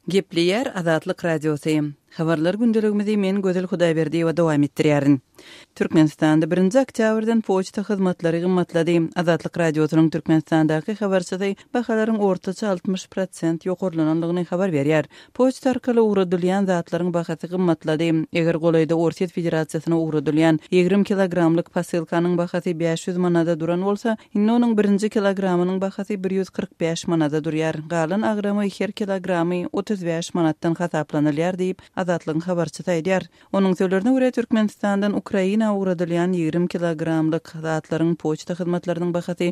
Gepleyer Azatlyk Radiosu. Habarlar gündeligimizi men Gözel Hudaýberdi we dowam etdirýärin. Türkmenistanda 1-nji oktýabrdan poçta hyzmatlary gymmatlady. Azatlyk Radiosynyň Türkmenistandaky habarçysy bahalaryň ortaça 60% ýokurlananlygyny habar berýär. Poçta arkaly uğradylýan zatlaryň bahasy gymmatlady. Eger golaýda Orsiýet Federasiýasyna uğradylýan 20 kilogramlyk pasilkanyň bahasy 500 manada duran bolsa, indi onuň 1-nji kilogramynyň bahasy 145 manada durýar. Galan agramy 2 kilogramy 35 manatdan hasaplanylýar diýip Azatlygyň habarçysy aýdýar. Onuň sözlerine görä Türkmenistandan Ukraina uğradylýan 20 kilogramlyk zatlaryň poçta hyzmatlarynyň bahasy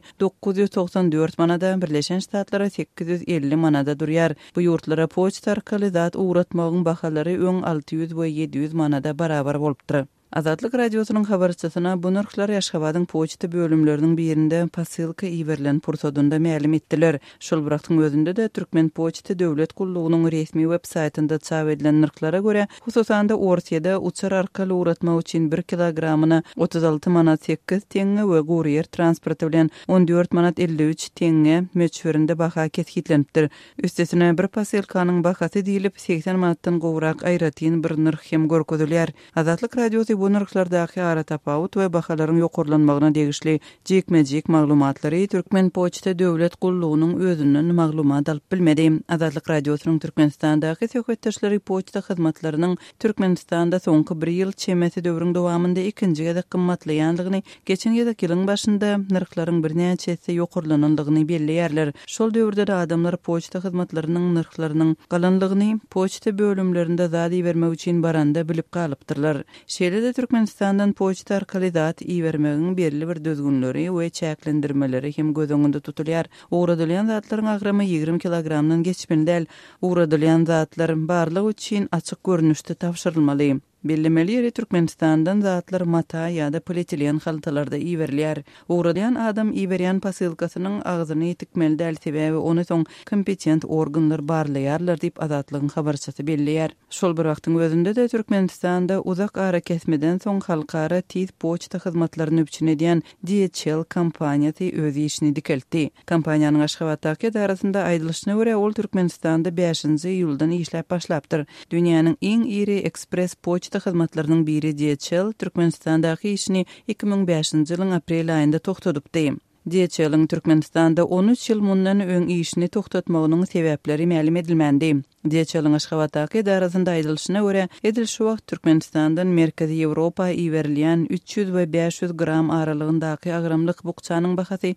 994 manada, Birleşen Ştatlara 850 manada durýar. Bu ýurtlara poçta arkaly zat uğratmagyň bahalary öň 600 we 700 manada barabar bolupdyr. Azatlyk Radiosynyň habarçysyna bu narhlar Ýaşgabatyň poçta bölümleriniň birinde pasilka iwerilen pursodunda ma'lum etdiler. Şol wagtyň özünde de Türkmen Poçta Döwlet Gullugynyň resmi web-saytynda çap edilen narhlara görä, hususanda Orsiýada uçar arkaly uğratmak üçin 1 kilogramyna 36 manat 8 teňe we gurýer transporty bilen 14 manat 53 teňe meçhörinde baha kesgitlenipdir. Üstesine bir pasilkanyň bahasy diýilip 80 manatdan gowrak aýratyn bir narh hem görkezilýär. Azatlyk Radiosy bu narhlardaky ara tapawut we bahalaryň ýokurlanmagyna degişli jekmejek maglumatlary Türkmen Poçta Döwlet Gullugynyň özünden maglumat alyp bilmedi. Azatlyk Radiosynyň Türkmenistandaky söhbetdeşleri poçta hyzmatlarynyň Türkmenistanda soňky 1 ýyl çemesi döwrüň dowamında ikinji gede gymmatlaýanlygyny, geçen ýylyň başynda narhlaryň birnäçesi ýokurlananlygyny belleýärler. Şol döwürde de adamlar poçta hyzmatlarynyň narhlarynyň galanlygyny poçta bölümlerinde zady bermek üçin baranda bilip galypdyrlar. Şeýle Türkmenistandan poçta arkaly zat iýermegiň belli bir düzgünleri we çäklendirmeleri hem göz öňünde tutulýar. Uğradylýan zatlaryň agramy 20 kilogramdan geçmeli däl. Uğradylýan zatlar barlygy üçin açyk görnüşde tapşyrylmaly. Bellemeli ýeri Türkmenistandan zatlar mata ýa-da polietilen haltalarda iýerilýär. Uğradyan adam iýerýän pasilkasynyň agzyny tikmeli däl sebäbi ony soň kompetent organlar barlaýarlar diýip Azatlygyň habarçysy belleýär. Şol bir wagtyň özünde de Türkmenistanda uzak ara kesmeden soň halkara tiz poçta hyzmatlaryny üçin edýän DHL kompaniýasy öz işini dikeltdi. Kompaniýanyň Aşgabatdaky darasynda aýdylyşyna görä ol Türkmenistanda 5-nji ýyldan işläp başlapdyr. Dünýäniň iň iri ekspres poçta hyzmatlarynyň biri DHL Türkmenistandaky işini 2005-nji ýylyň aprel aýynda toktadypdy. DHL-iň Türkmenistanda 13 ýyl mundan öň işini toktatmagynyň sebäpleri ma'lum edilmendi. DHL-iň Aşgabatdaky darasynda aýdylyşyna görä, edil şu wagt Türkmenistandan Merkezi Ýewropa iwerilýän 300 we 500 gram aralygyndaky agramlyk bukçanyň bahasy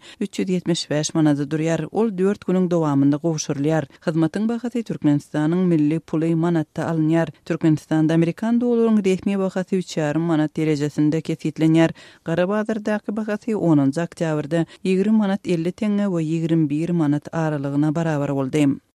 375 manada durýar. Ol 4 güniň dowamında gowşurulýar. Hyzmatyň bahasy Türkmenistanyň milli puly manatda alınýar. Türkmenistanda Amerikan dolarynyň resmi bahasy 3,5 manat derejesinde kesitlenýär. Gara bazardaky bahasy 10-njy oktýabrda 20 manat 50 teňe we 21 manat aralygyna barabar boldy.